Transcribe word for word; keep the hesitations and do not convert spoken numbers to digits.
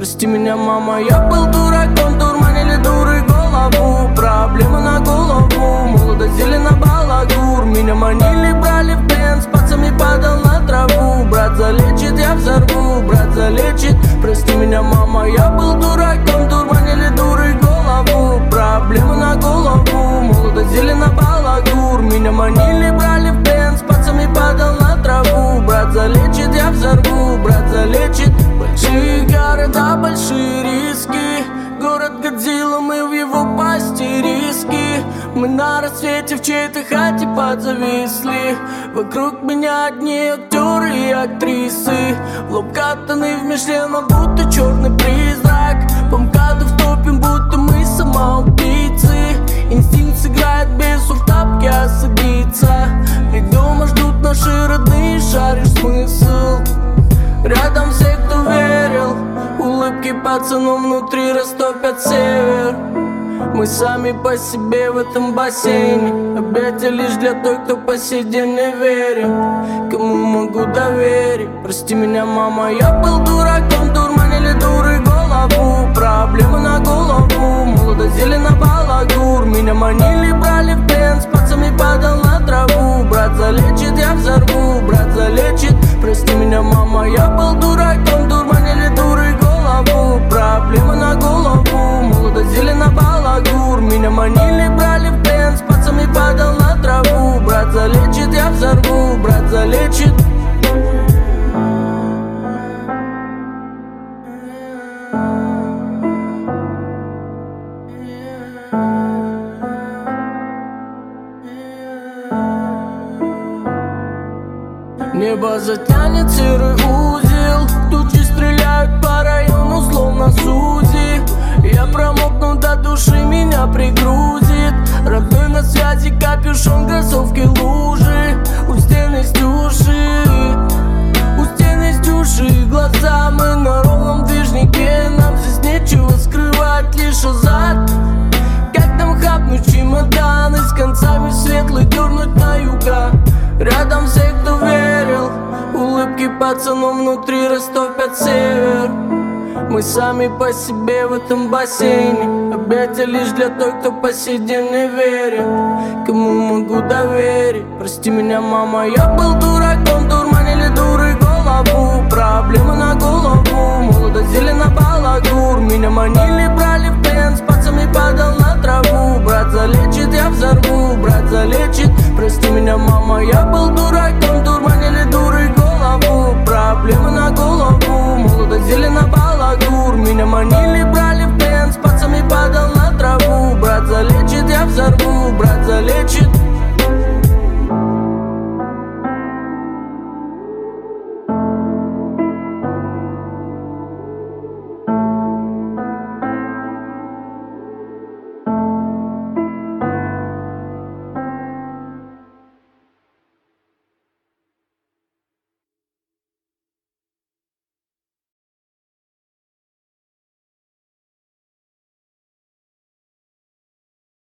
Прости меня, мама, я был дураком, дурманили дуры голову. Проблемы на голову, молодость зелена балагур. Меня манили, брали в плен, с пацами падал на траву. Брат залечит, я взорву, брат залечит. Прости меня, мама, я был дураком, дурманили дуры голову. Проблемы на голову, молодость зелена балагур. Меня манили, брали в плен, с пацами падал на траву. Брат залечит, я взорву, брат залечит. Большие города, большие риски. Город Годзилла, мы в его пасти риски. Мы на рассвете в чьей-то хате подзависли. Вокруг меня одни актеры и актрисы. В лоб катаны в Мишленов, будто черный призрак. По МКАДу втопим, будто мы самоубийцы. Инстинкт сыграет без в тапке осадиться. Ведь дома ждут наши родные, шаришь смысл. Рядом все, кто верил. Улыбки пацанов внутри растопят север. Мы сами по себе в этом бассейне. Объятия лишь для той, кто по сей день не верит. Кому могу доверить? Прости меня, мама, я был дураком, дурманили дуры голову. Проблемы на голову, молодость зелена балагур. Меня манили, брали в плен, с пацами падал на траву. Брат залечит, я взорву, брат залечит. Прости меня, мама, я был дураком, дурманили дуры голову. Проблемы на голову, молодость зелена балагур. Меня манили, брали в плен, с пацами падал на траву. Брат залечит, я взорву, брат залечит. Небо затянет серый узел. Тучи стреляют по району, словно Сузи. Я промокну до души, меня пригрузит. Родной на связи, капюшон, кроссовки, лужи. У стены стюши, у стены стюши. Глаза мы на ровном движнике. Нам здесь нечего скрывать, лишь азарт. Как нам хапнуть чемоданы, с концами светлый дернуть на юга. Рядом все, кто верил. Улыбки пацанов внутри растопят север. Мы сами по себе в этом бассейне. Объятия лишь для той, кто по сей день не верит. Кому могу доверить? Прости меня, мама, я был дураком, дурманили дуры голову. Проблемы на голову, молодость зелена балагур. Меня манили, брали в плен, с пацами падал на траву. Брат залечит, я взорву, брат залечит. Прости меня, мама, я был дураком, дурманили дуры голову. Проблемы на голову, молодость зелена балагур. Меня манили, брали в плен, с пацами падал на траву. Брат залечит, я взорву, брат залечит.